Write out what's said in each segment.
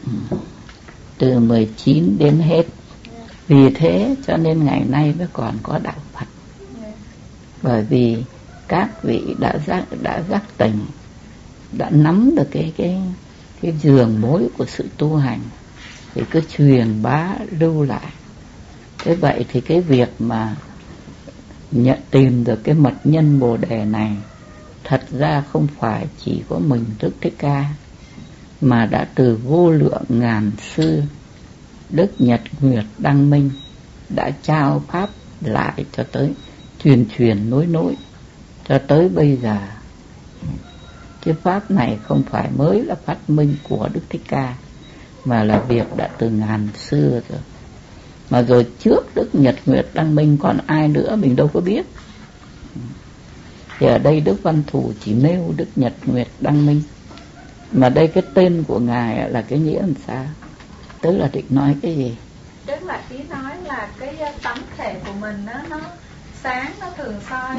từ 19 đến hết. Vì thế cho nên ngày nay mới còn có đạo Phật. Bởi vì các vị đã giác tỉnh, đã nắm được cái giường mối của sự tu hành, thì cứ truyền bá lưu lại. Thế vậy thì cái việc mà tìm được cái mật nhân Bồ Đề này thật ra không phải chỉ có mình Đức Thích Ca, mà đã từ vô lượng ngàn sư Đức Nhật Nguyệt Đăng Minh đã trao pháp lại cho tới truyền nối cho tới bây giờ. Cái pháp này không phải mới là phát minh của Đức Thích Ca, mà là việc đã từ ngàn xưa rồi. Mà rồi trước Đức Nhật Nguyệt Đăng Minh còn ai nữa mình đâu có biết. Thì ở đây Đức Văn Thù chỉ nêu Đức Nhật Nguyệt Đăng Minh. Mà đây cái tên của Ngài là cái nghĩa làm sao? Tức là định nói cái gì? Tức là ý nói là cái tánh thể của mình nó sáng, nó thường soi.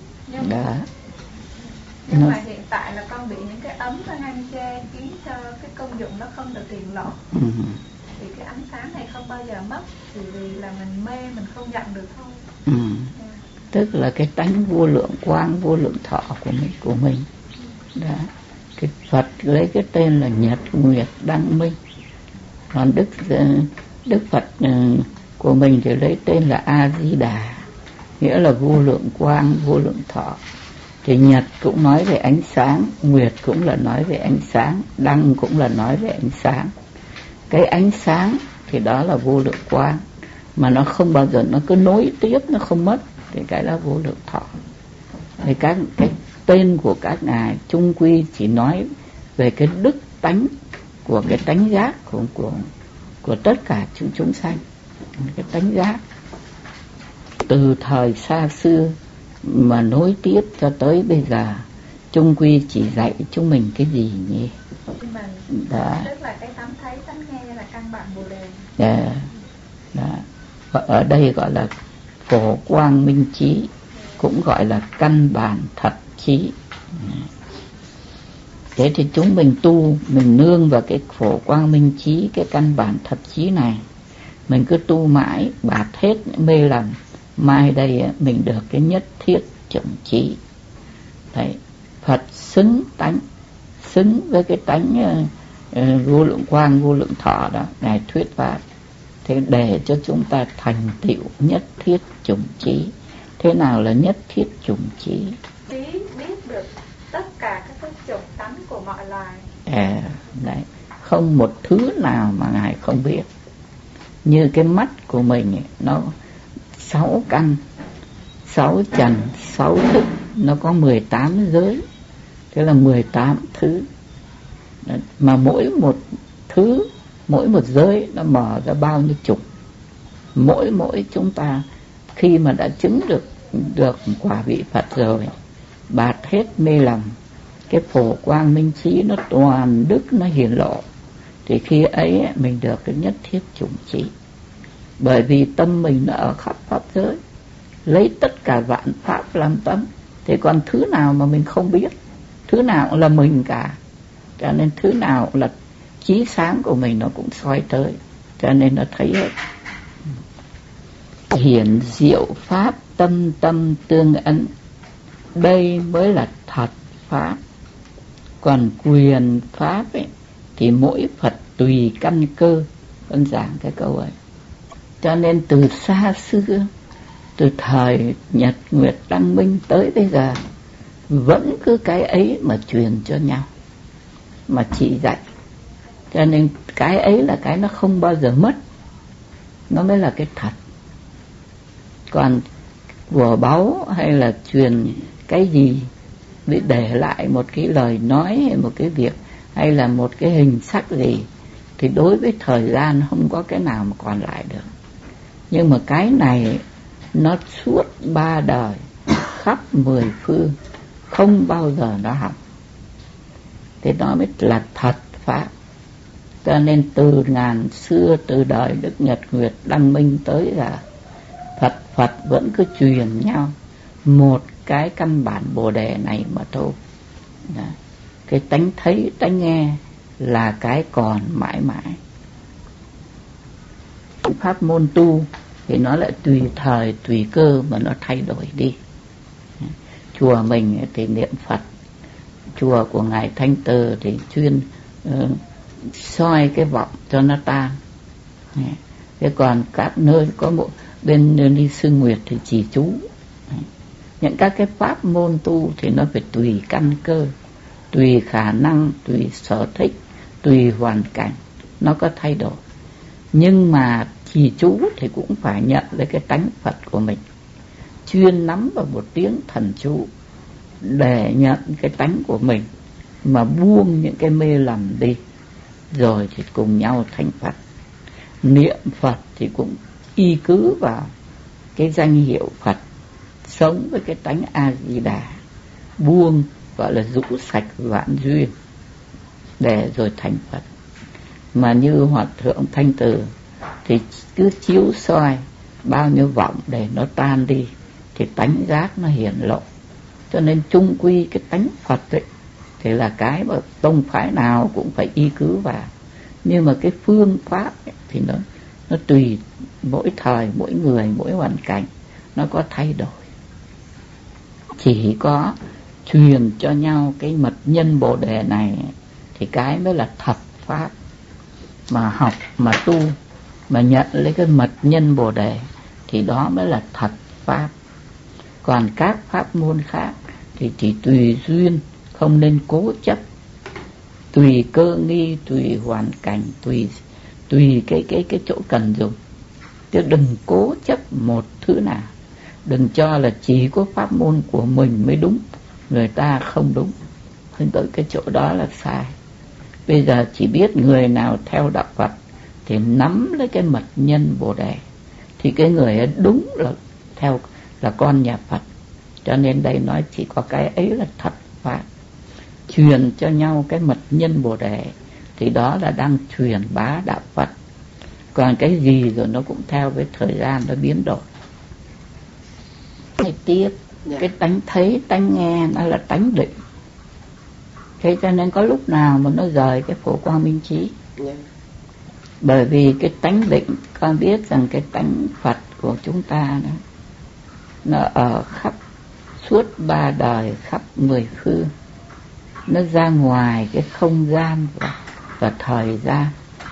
Nhưng mà hiện tại là con bị những cái ấm nó ngăn che, khiến cho cái công dụng nó không được tiện lộ. Thì cái ánh sáng này không bao giờ mất, chỉ vì là mình mê, mình không nhận được thôi. Tức là cái tánh vô lượng quang, vô lượng thọ của mình. Đó. Cái Phật lấy cái tên là Nhật Nguyệt Đăng Minh. Còn Đức Phật của mình thì lấy tên là A Di Đà, nghĩa là vô lượng quang, vô lượng thọ. Thì Nhật cũng nói về ánh sáng, Nguyệt cũng là nói về ánh sáng, Đăng cũng là nói về ánh sáng. Cái ánh sáng thì đó là vô lượng quang, mà nó không bao giờ nó cứ nối tiếp, nó không mất, thì cái là vô lượng thọ. Thì cái tên của các ngài chung quy chỉ nói về cái đức tánh của cái tánh giác của tất cả chúng sanh, cái tánh giác từ thời xa xưa mà nối tiếp cho tới bây giờ, chung quy chỉ dạy chúng mình cái gì nhỉ? Đó. Tức là cái tánh thấy, tánh nghe là căn bản Bồ Đề. Đó. Ở đây gọi là phổ quang minh trí, cũng gọi là căn bản thật trí. Thế thì chúng mình tu, mình nương vào cái phổ quang minh trí, cái căn bản thật trí này, mình cứ tu mãi, bạt hết những mê lầm, mai đây mình được cái nhất thiết chủng trí. Đấy, Phật xứng tánh, xứng với cái tánh vô lượng quang, vô lượng thọ đó, Ngài thuyết pháp. Thế để cho chúng ta thành tựu nhất thiết chủng trí. Thế nào là nhất thiết chủng trí? Biết được tất cả các cái chủng tánh của mọi loài. Đấy, không một thứ nào mà Ngài không biết. Như cái mắt của mình ấy, nó 6 căn, 6 trần, 6 thức, nó có 18 giới. Thế là 18 thứ. Mà mỗi một thứ, mỗi một giới nó mở ra bao nhiêu chục. Mỗi chúng ta khi mà đã chứng được quả vị Phật rồi, bạt hết mê lầm, cái phổ quang minh trí nó toàn đức nó hiển lộ, thì khi ấy mình được cái nhất thiết chủng trí. Bởi vì tâm mình nó ở khắp pháp giới, lấy tất cả vạn pháp làm tâm, thì còn thứ nào mà mình không biết? Thứ nào cũng là mình cả, cho nên thứ nào cũng là trí sáng của mình nó cũng soi tới, cho nên nó thấy hết. Hiển diệu pháp tâm tâm tương ấn, đây mới là thật pháp. Còn quyền pháp ấy, thì mỗi Phật tùy căn cơ. Con giảng cái câu ấy. Cho nên từ xa xưa, từ thời Nhật Nguyệt Đăng Minh tới bây giờ, vẫn cứ cái ấy mà truyền cho nhau, mà chỉ dạy. Cho nên cái ấy là cái nó không bao giờ mất, nó mới là cái thật. Còn của báu hay là truyền cái gì để lại một cái lời nói hay một cái việc hay là một cái hình sắc gì, thì đối với thời gian không có cái nào mà còn lại được. Nhưng mà cái này nó suốt 3 đời, khắp 10 phương, không bao giờ nó hỏng. Thế nó mới là thật pháp. Cho nên từ ngàn xưa, từ đời Đức Nhật Nguyệt Đăng Minh tới giờ, Phật vẫn cứ truyền nhau một cái căn bản Bồ Đề này mà thôi. Đó. Cái tánh thấy, tánh nghe, là cái còn mãi mãi. Pháp môn tu thì nó lại tùy thời tùy cơ mà nó thay đổi đi. Chùa mình thì niệm Phật, chùa của ngài Thanh Từ thì chuyên soi cái vọng cho nó tan. Thế còn các nơi có một bên đi Sư Nguyệt thì chỉ chú. Những các cái pháp môn tu thì nó phải tùy căn cơ, tùy khả năng, tùy sở thích, tùy hoàn cảnh, nó có thay đổi. Nhưng mà trì chú thì cũng phải nhận lấy cái tánh Phật của mình, chuyên nắm vào một tiếng thần chú để nhận cái tánh của mình, mà buông những cái mê lầm đi, rồi thì cùng nhau thành Phật. Niệm Phật thì cũng y cứ vào cái danh hiệu Phật, sống với cái tánh A-di-đà, buông gọi là rũ sạch vạn duyên để rồi thành Phật. Mà như Hòa Thượng Thanh Từ thì cứ chiếu soi bao nhiêu vọng để nó tan đi thì tánh giác nó hiển lộ. Cho nên chung quy cái tánh Phật ấy thì là cái mà tông phái nào cũng phải y cứ vào. Nhưng mà cái phương pháp ấy, thì nó tùy mỗi thời, mỗi người, mỗi hoàn cảnh nó có thay đổi. Chỉ có truyền cho nhau cái mật nhân Bồ Đề này thì cái mới là thật pháp. Mà học, mà tu, mà nhận lấy cái mật nhân Bồ Đề thì đó mới là thật pháp. Còn các pháp môn khác thì chỉ tùy duyên, không nên cố chấp, tùy cơ nghi, tùy hoàn cảnh, tùy cái chỗ cần dùng. Chứ đừng cố chấp một thứ nào. Đừng cho là chỉ có pháp môn của mình mới đúng, người ta không đúng. Nên tới cái chỗ đó là sai. Bây giờ chỉ biết người nào theo đạo Phật thì nắm lấy cái mật nhân Bồ Đề thì cái người ấy đúng là theo, là con nhà Phật. Cho nên đây nói chỉ có cái ấy là thật pháp. Truyền cho nhau cái mật nhân Bồ Đề thì đó là đang truyền bá đạo Phật. Còn cái gì rồi nó cũng theo với thời gian nó biến đổi. Cái tiếp, cái tánh thấy, tánh nghe nó là tánh định. Thế cho nên có lúc nào mà nó rời cái phổ quang minh trí. Bởi vì cái tánh định, con biết rằng cái tánh Phật của chúng ta đó, nó ở khắp suốt 3 đời, khắp 10 phương. Nó ra ngoài cái không gian và thời gian.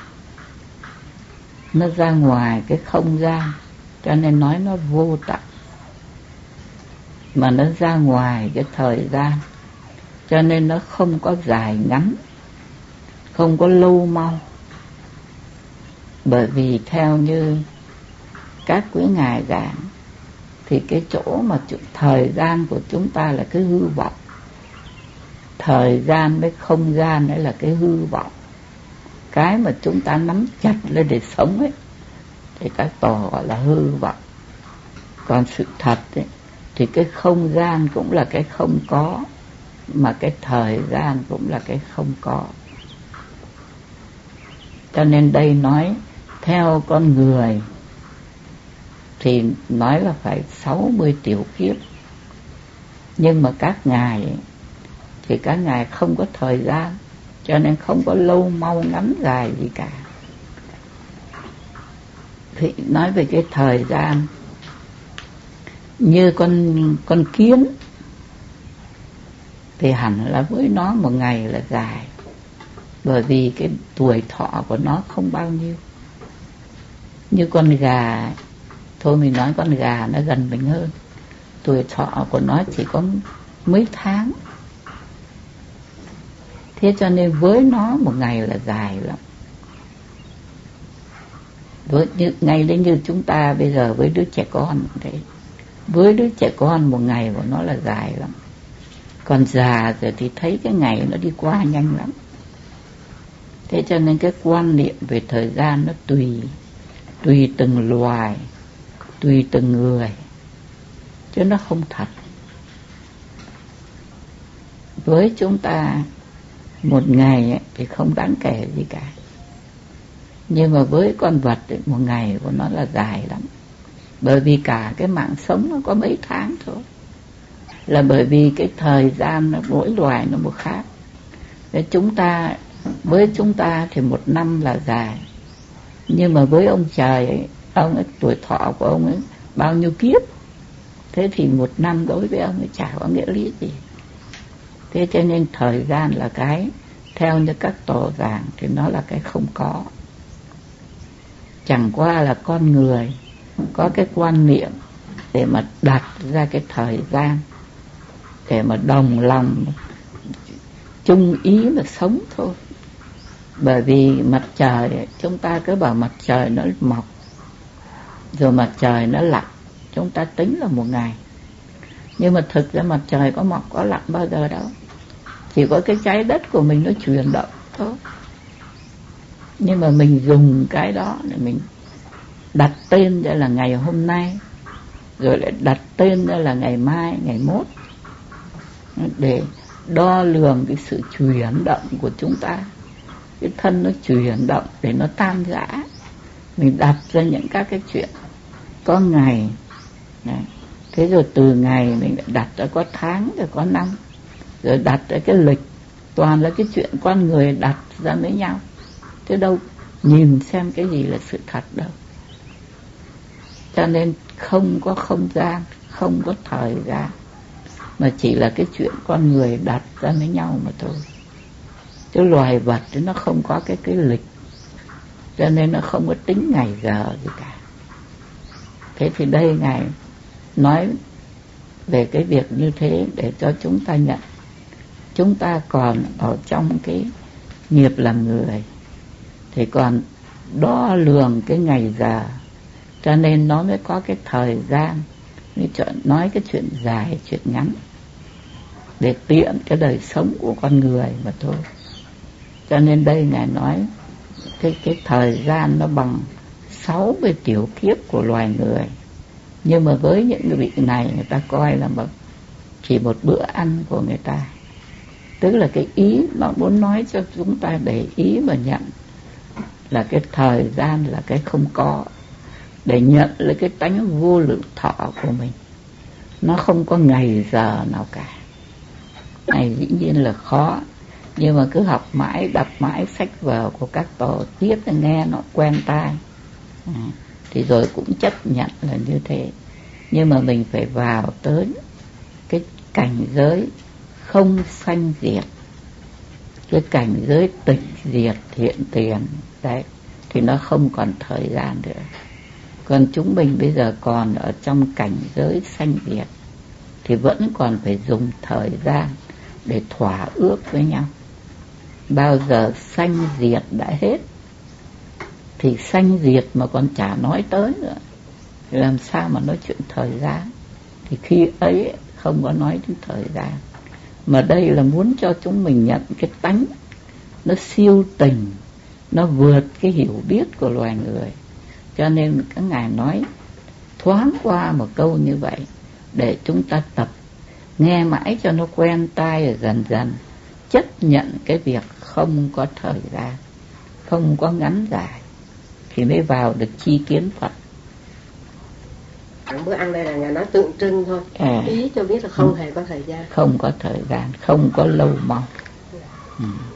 Nó ra ngoài cái không gian, cho nên nói nó vô tận. Mà nó ra ngoài cái thời gian, cho nên nó không có dài ngắn, không có lâu mau. Bởi vì theo như các quý ngài giảng thì cái chỗ mà thời gian của chúng ta là cái hư vọng. Thời gian với không gian đấy là cái hư vọng. Cái mà chúng ta nắm chặt lên để sống ấy thì các tòa gọi là hư vọng. Còn sự thật ấy thì cái không gian cũng là cái không có, mà cái thời gian cũng là cái không có. Cho nên đây nói theo con người thì nói là phải 60 tiểu kiếp. Nhưng mà các ngài ấy, thì các ngài không có thời gian, cho nên không có lâu mau ngắn dài gì cả. Thì nói về cái thời gian, như con kiến thì hẳn là với nó một ngày là dài, bởi vì cái tuổi thọ của nó không bao nhiêu. Như con gà, thôi mình nói con gà nó gần mình hơn, tuổi thọ của nó chỉ có mấy tháng. Thế cho nên với nó một ngày là dài lắm. Ngay đến như chúng ta bây giờ với đứa trẻ con thế, với đứa trẻ con một ngày của nó là dài lắm. Còn già rồi thì thấy cái ngày nó đi qua nhanh lắm. Thế cho nên cái quan niệm về thời gian nó tùy từng loài, tùy từng người, chứ nó không thật. Với chúng ta một ngày ấy, thì không đáng kể gì cả. Nhưng mà với con vật ấy, một ngày của nó là dài lắm. Bởi vì cả cái mạng sống nó có mấy tháng thôi. Là bởi vì cái thời gian nó, mỗi loài nó một khác. Thế chúng ta Với chúng ta thì 1 năm là dài, nhưng mà với ông trời ấy, ông ấy, tuổi thọ của ông ấy bao nhiêu kiếp, thế thì 1 năm đối với ông ấy chả có nghĩa lý gì. Thế cho nên thời gian là cái, theo như các tổ giảng thì nó là cái không có. Chẳng qua là con người có cái quan niệm để mà đặt ra cái thời gian, để mà đồng lòng chung ý mà sống thôi. Bởi vì mặt trời, chúng ta cứ bảo mặt trời nó mọc rồi mặt trời nó lặn, chúng ta tính là 1 ngày. Nhưng mà thực ra mặt trời có mọc có lặn bao giờ đâu, chỉ có cái trái đất của mình nó chuyển động thôi. Nhưng mà mình dùng cái đó để mình đặt tên ra là ngày hôm nay, rồi lại đặt tên ra là ngày mai, ngày mốt, để đo lường cái sự chuyển động của chúng ta. Cái thân nó chuyển động để nó tan rã, mình đặt ra những các cái chuyện có ngày này. Thế rồi từ ngày mình lại đặt ra có tháng, rồi có năm, rồi đặt ra cái lịch. Toàn là cái chuyện con người đặt ra với nhau, chứ đâu nhìn xem cái gì là sự thật đâu. Cho nên không có không gian, không có thời gian, mà chỉ là cái chuyện con người đặt ra với nhau mà thôi. Chứ loài vật thì nó không có cái lịch, cho nên nó không có tính ngày giờ gì cả. Thế thì đây Ngài nói về cái việc như thế để cho chúng ta nhận chúng ta còn ở trong cái nghiệp làm người thì còn đo lường cái ngày giờ, cho nên nó mới có cái thời gian, mới nói cái chuyện dài chuyện ngắn để tiện cái đời sống của con người mà thôi. Cho nên đây Ngài nói cái thời gian nó bằng 60 tiểu kiếp của loài người. Nhưng mà với những người vị này, người ta coi là chỉ một bữa ăn của người ta. Tức là cái ý nó muốn nói cho chúng ta để ý mà nhận là cái thời gian là cái không có, để nhận lấy cái tánh vô lượng thọ của mình. Nó không có ngày giờ nào cả. Này dĩ nhiên là khó, nhưng mà cứ học mãi, đọc mãi sách vở của các tổ tiếp nghe nó quen tai, thì rồi cũng chấp nhận là như thế. Nhưng mà mình phải vào tới cái cảnh giới không sanh diệt, cái cảnh giới tịch diệt hiện tiền đấy, thì nó không còn thời gian nữa. Còn chúng mình bây giờ còn ở trong cảnh giới sanh diệt thì vẫn còn phải dùng thời gian để thỏa ước với nhau. Bao giờ sanh diệt đã hết thì sanh diệt mà còn chả nói tới nữa, thì làm sao mà nói chuyện thời gian. Thì khi ấy không có nói đến thời gian, mà đây là muốn cho chúng mình nhận cái tánh nó siêu tình, nó vượt cái hiểu biết của loài người. Cho nên các ngài nói thoáng qua một câu như vậy để chúng ta tập nghe mãi cho nó quen tai, rồi dần dần chấp nhận cái việc không có thời gian, không có ngắn dài, thì mới vào được chi kiến Phật. Bữa ăn đây là nhà nó tượng trưng thôi, ý cho biết là không hề có thời gian, không có thời gian, không có lâu mong.